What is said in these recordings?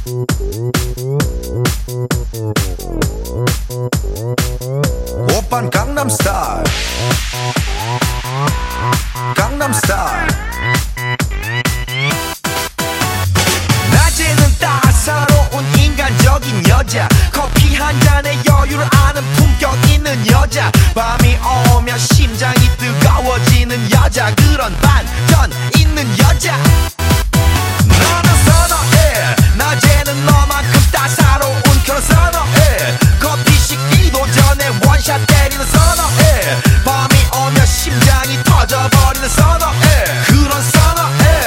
오빤 강남스타일 강남스타일 낮에는 따사로운 인간적인 여자 커피 한 잔에 여유를 아는 품격 있는 여자 밤이 오면 심장이 뜨거워지는 여자 그런 반전 있는 여자 너는 선어해 낮에는 너만큼 따사로운 그런 선어해 커피 식기도 전에 원샷 때리는 선어해 밤이 오면 심장이 터져버리는 선어해 그런 선어해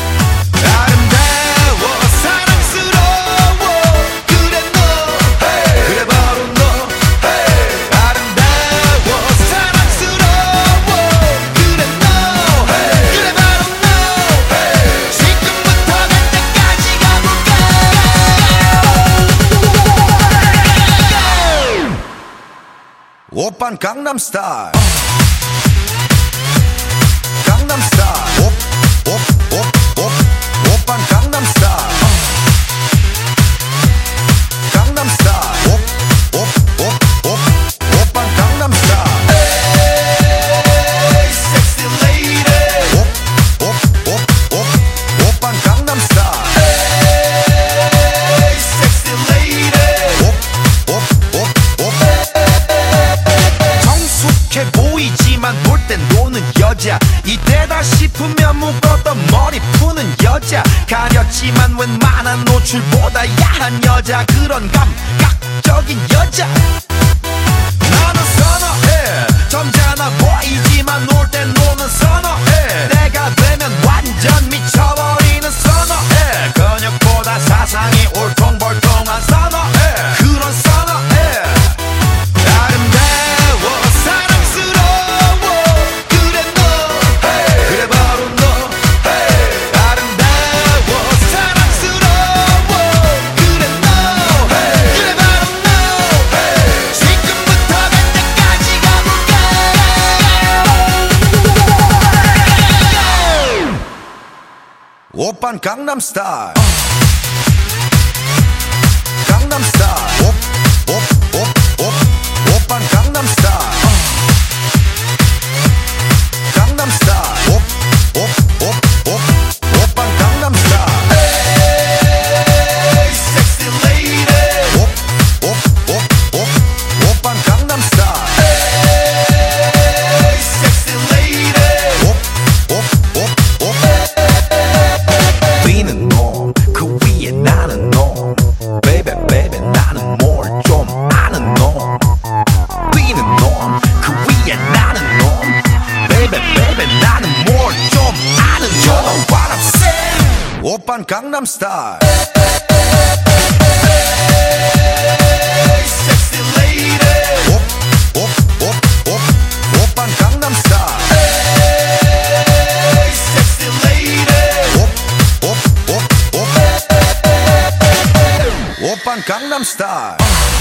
아름다워 사랑스러워 그래 너 hey. 그래 바로 너 hey. 아름다워 사랑스러워 그래 너 hey. 그래 바로 너 hey. 지금부터 갈 때까지 가볼까 오빤 강남스타일 강남스타일 오빤 강남스타일 강남스타일 오빤 강남스타일 에이 섹시 레이디 오빤 강남스타일 에이 섹시 레이디 성숙해 보이지만 놀 땐 노는 여자 이때다 싶으면 묶었던 머리 푸는 여자 가렸지만 웬만한 노출보다 야한 여자 그런 감각적인 여자 나는 선어해 점잖아 보이지만 놀 땐 노는 선어해 내가 되면 완전 미쳐버리는 선어해 근육보다 사상이 울퉁불퉁한 선어해 그런 선어해 아름다워 사랑스러워 그래 너 hey. 그래 바로 너 hey. 아름다워 사랑스러워 그래 너 hey. 그래 바로 너 hey. 지금부터 갈 때까지 가볼까 오빤 강남스타일 강남스타일 오빤 강남스타일 강남스타일 오빤 강남스타일 에이 섹시 레이디 오빤 강남스타일 에이 섹시 레이디 뛰는 놈 그 위에 나는 놈 베이베 베이베 나는 뭘 좀 아는 놈 뛰는 놈 그 위에 나는 놈 베이베 베이베 나는 뭘 좀 아는 놈 You know what I'm saying 오빤 강남스타일 에이 섹시 레이디 오빤 강남스타일 에이 섹시 레이디 오빤 강남스타일